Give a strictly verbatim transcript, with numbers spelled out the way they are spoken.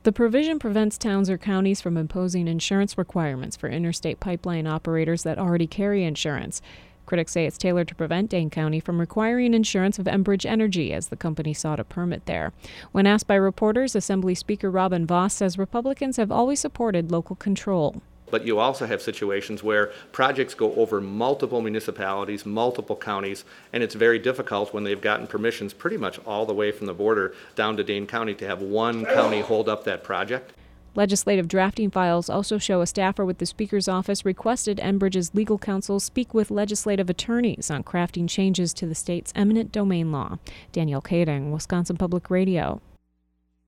The provision prevents towns or counties from imposing insurance requirements for interstate pipeline operators that already carry insurance. Critics say it's tailored to prevent Dane County from requiring insurance of Enbridge Energy, as the company sought a permit there. When asked by reporters, Assembly Speaker Robin Vos says Republicans have always supported local control. But you also have situations where projects go over multiple municipalities, multiple counties, and it's very difficult when they've gotten permissions pretty much all the way from the border down to Dane County to have one county hold up that project. Legislative drafting files also show a staffer with the Speaker's office requested Enbridge's legal counsel speak with legislative attorneys on crafting changes to the state's eminent domain law. Danielle Kading, Wisconsin Public Radio.